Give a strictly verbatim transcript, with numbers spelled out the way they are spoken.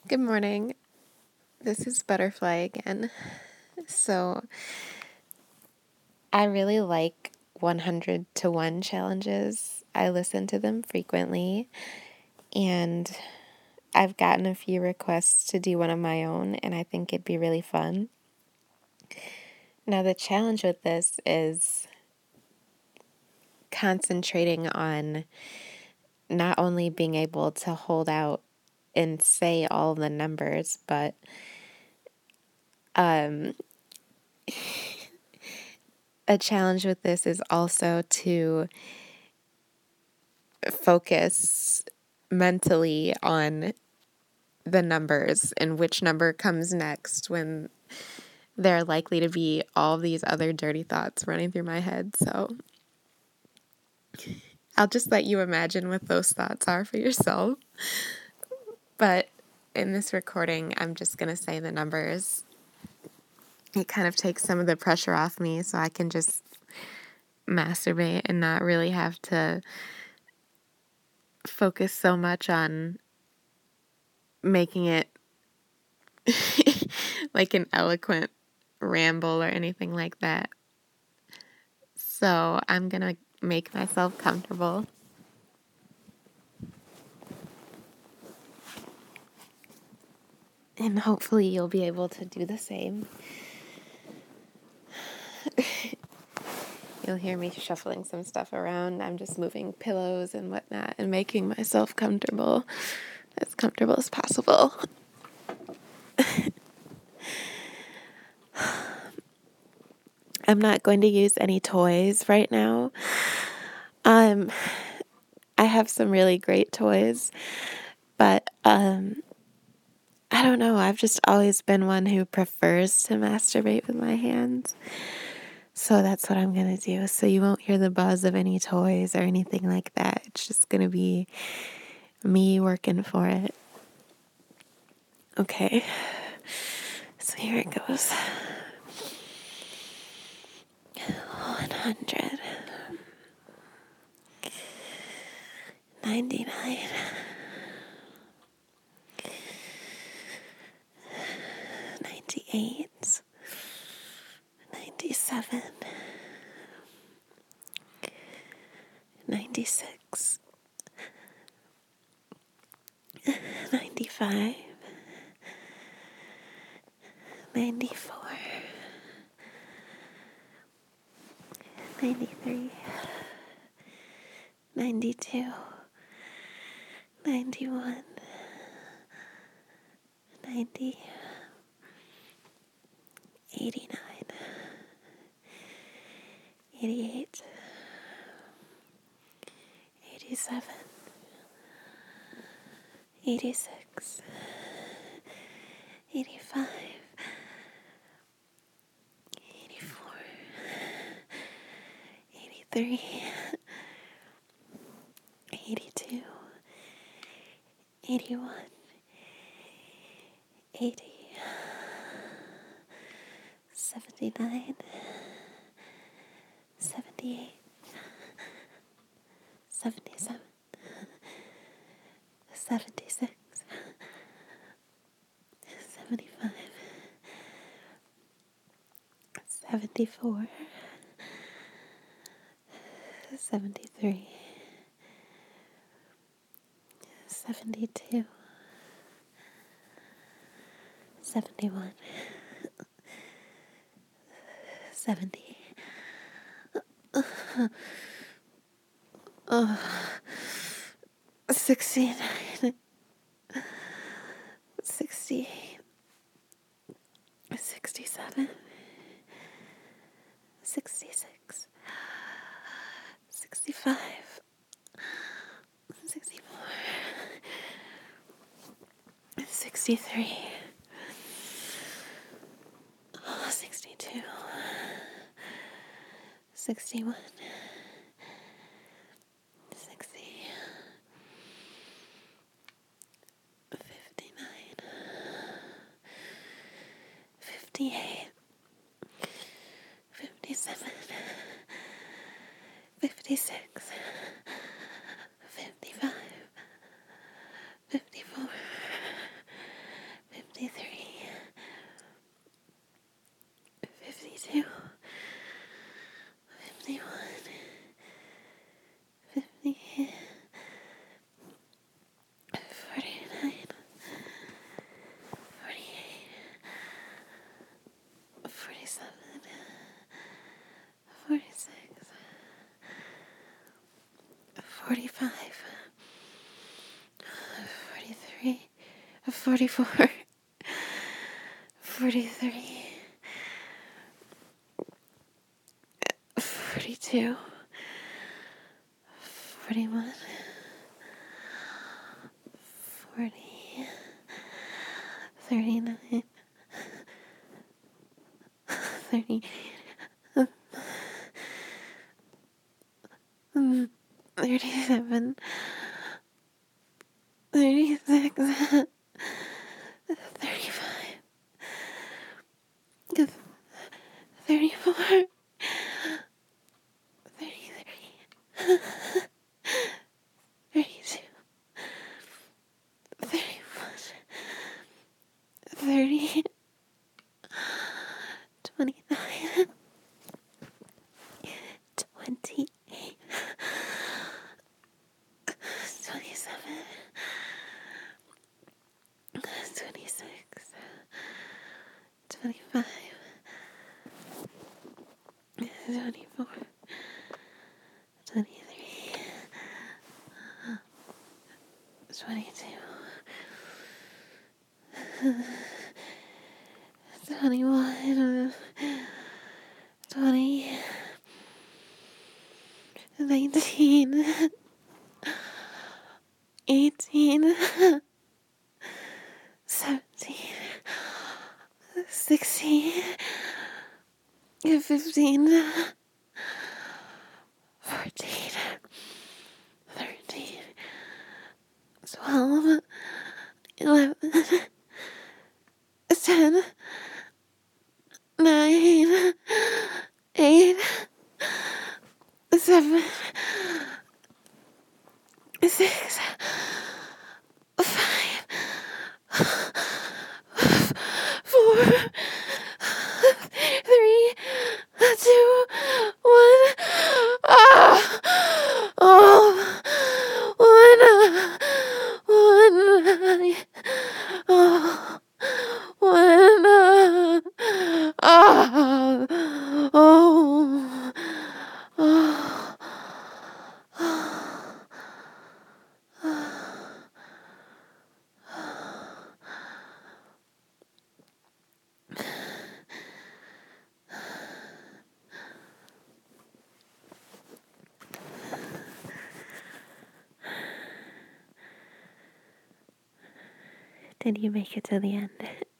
Good morning. This is Butterfly again. So, I really like one hundred to one challenges. I listen to them frequently, and I've gotten a few requests to do one of my own, and I think it'd be really fun. Now, the challenge with this is concentrating on not only being able to hold out and say all the numbers, but um, a challenge with this is also to focus mentally on the numbers and which number comes next when there are likely to be all these other dirty thoughts running through my head. So I'll just let you imagine what those thoughts are for yourself. But in this recording, I'm just going to say the numbers. It kind of takes some of the pressure off me so I can just masturbate and not really have to focus so much on making it like an eloquent ramble or anything like that. So I'm going to make myself comfortable. And hopefully you'll be able to do the same. You'll hear me shuffling some stuff around. I'm just moving pillows and whatnot and making myself comfortable, as comfortable as possible. I'm not going to use any toys right now. Um, I have some really great toys, but um, I don't know. I've just always been one who prefers to masturbate with my hands. So that's what I'm going to do. So you won't hear the buzz of any toys or anything like that. It's just going to be me working for it. Okay. So here it goes. one hundred. ninety-nine. ninety-eight. ninety-seven. ninety-six. ninety-five. ninety-four. ninety-three. ninety-two. ninety-one. ninety. eighty-nine. eighty-eight. eighty-seven. eighty-six. eighty-five. eighty-four. eighty-three. eighty-two. eighty-one. eighty. seventy-nine. seventy-eight. seventy-seven. seventy-six. seventy-five. seventy-four. seventy-three. seventy-two. seventy-one. seventy. Oh, sixty-nine. sixty-eight. sixty-seven. sixty-six. sixty-five. sixty-four. sixty-three. Oh, sixty-two. sixty-one. sixty. fifty-nine. fifty-eight. fifty-seven. fifty-six. fifty-five. fifty-four. forty-four, forty-three, forty-two, forty-one, forty, thirty-nine, thirty, thirty-seven, thirty-six, thirty-five, thirty-four, thirty-three, thirty-two, thirty-one, thirty, twenty-nine, twenty-eight, twenty-seven, twenty-six, twenty-five, twenty-four, twenty-three, twenty-two, twenty-one, twenty, nineteen, eighteen, seventeen, sixteen, fifteen, fourteen, thirteen, twelve, eleven, ten, nine, eight, seven, six, five, four, three, two, one. Ah! Oh, one, one, oh, one, ah, oh, oh, Did you make it to the end?